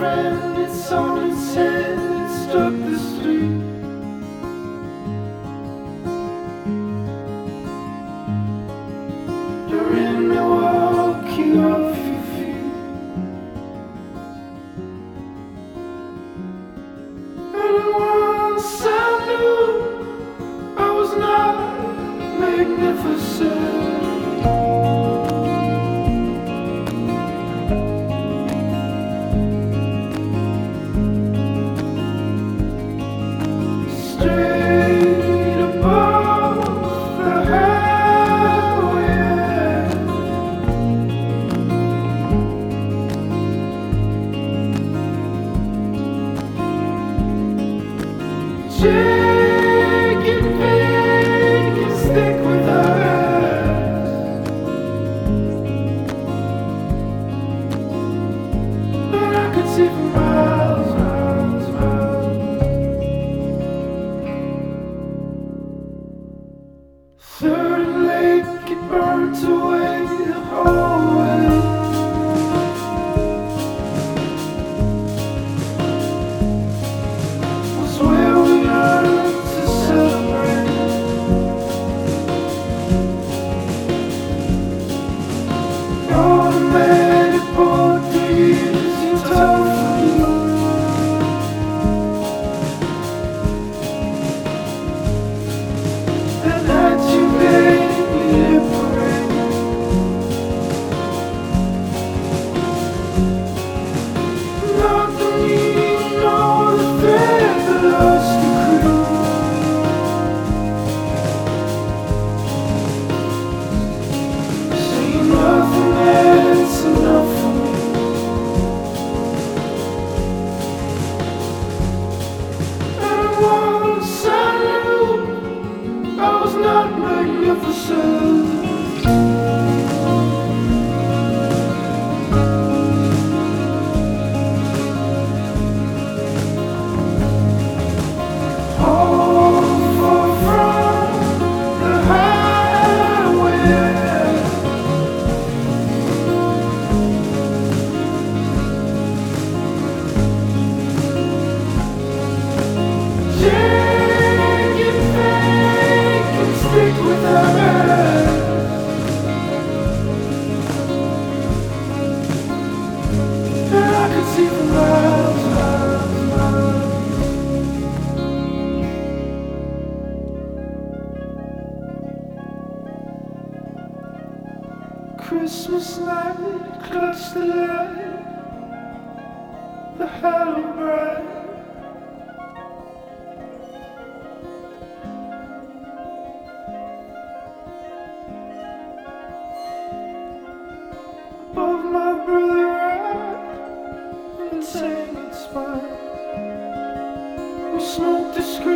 friend, it's on its head, it struck the street. You're in Milwaukee off your feet. And once I knew I was not magnificent. Straight above the highway, Jake and Big can stick with us, and I could see for miles, miles, miles. Third and Lake, it burnt away the hallway. Was where we learned to celebrate. Automatic Portuguese, you told me. And that you made me liberate. Not the meaning nor the thread that lost the crew. See nothing that's enough for me. And once I knew I was not magnificent. All far from the highway. Jake and Fake can stick with us, and I could see for miles, miles, miles. Christmas night, clutch the light, the halo bright. Above my brother right, and tangled spine. We smoked discreet.